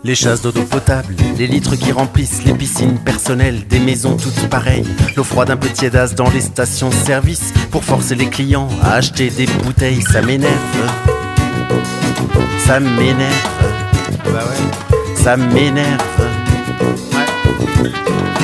Les chasses d'eau potable, les litres qui remplissent les piscines personnelles, des maisons toutes pareilles, l'eau froide un peu tiédasse dans les stations-service pour forcer les clients à acheter des bouteilles, ça m'énerve. Ça m'énerve. Bah ouais. Ça m'énerve. Ouais.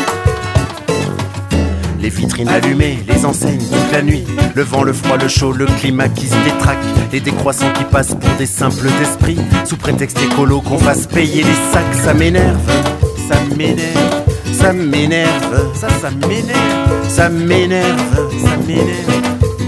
Les vitrines allumées, les enseignes toute la nuit, le vent, le froid, le chaud, le climat qui se détraque, les décroissants qui passent pour des simples d'esprit, sous prétexte écolo qu'on fasse payer les sacs, ça m'énerve, ça m'énerve, ça m'énerve, ça m'énerve, ça m'énerve, ça m'énerve,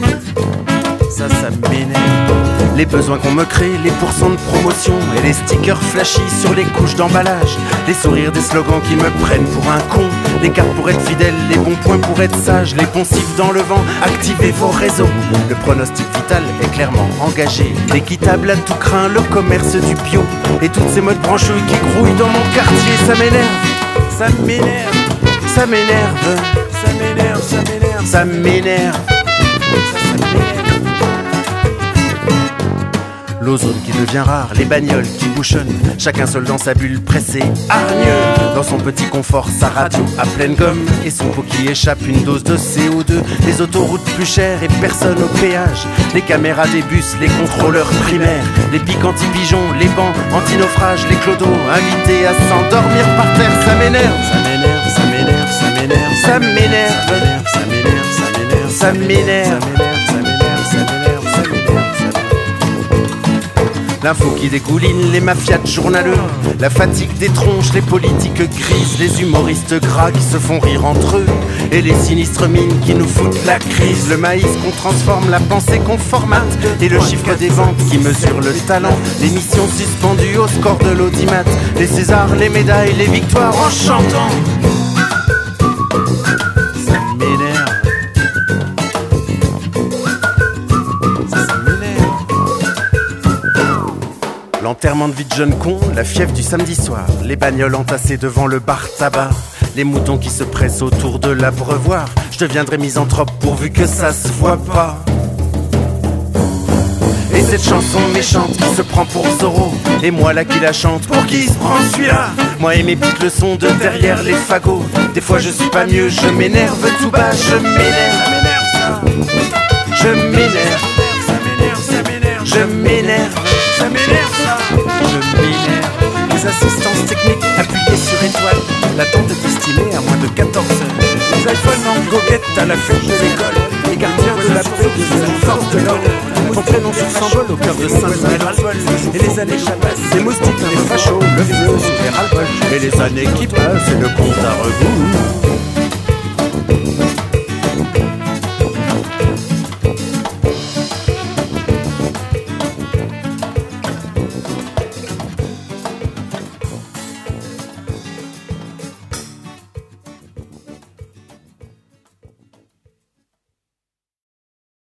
ça m'énerve. Les besoins qu'on me crée, les pourcents de promotion et les stickers flashy sur les couches d'emballage, les sourires des slogans qui me prennent pour un con, les cartes pour être fidèle, les bons points pour être sage, les poncifs dans le vent, activez vos réseaux. Le pronostic vital est clairement engagé, l'équitable à tout craint, le commerce du bio et toutes ces modes branchouilles qui grouillent dans mon quartier, ça m'énerve, ça m'énerve, ça m'énerve, ça m'énerve, ça m'énerve, ça m'énerve. L'ozone qui devient rare, les bagnoles qui bouchonnent, chacun seul dans sa bulle pressée, hargneux, dans son petit confort, sa radio à pleine gomme et son pot qui échappe une dose de CO2, les autoroutes plus chères et personne au péage, les caméras des bus, les contrôleurs primaires, les pics anti-pigeons, les bancs anti-naufrage, les clodos invités à s'endormir par terre, ça m'énerve, ça m'énerve, ça m'énerve, ça m'énerve, ça m'énerve, ça m'énerve, ça m'énerve, ça m'énerve, ça m'énerve. L'info qui dégouline, les mafias journaleux, la fatigue des tronches, les politiques grises, les humoristes gras qui se font rire entre eux, et les sinistres mines qui nous foutent la crise, le maïs qu'on transforme, la pensée qu'on formate, et le chiffre des ventes qui mesure le talent, les missions suspendues au score de l'audimat, les Césars, les médailles, les victoires en chantant. Ça m'énerve. L'enterrement de vie de jeune con, la fièvre du samedi soir, les bagnoles entassées devant le bar tabac, les moutons qui se pressent autour de l'abreuvoir, je deviendrai misanthrope pourvu que ça se voit pas. Et cette chanson méchante qui se prend pour Zorro, et moi là qui la chante, pour qui se prend celui-là? Moi et mes petites leçons de derrière les fagots, des fois je suis pas mieux, je m'énerve tout bas, je m'énerve, je m'énerve, je m'énerve, ça m'énerve ça, je m'énerve. Les assistances techniques appuyées sur étoile, l'attente est estimée à moins de 14 heures. Les iPhones en goguette à la fête de l'école, les gardiens de la paix qui sont les forces de l'ordre, ton prénom sur s'envole au cœur de Saint-Denis. Et les années passent, les moustiques, les fachos, le feu sous les ras-le-bol. Et les années qui passent et le compte à rebours.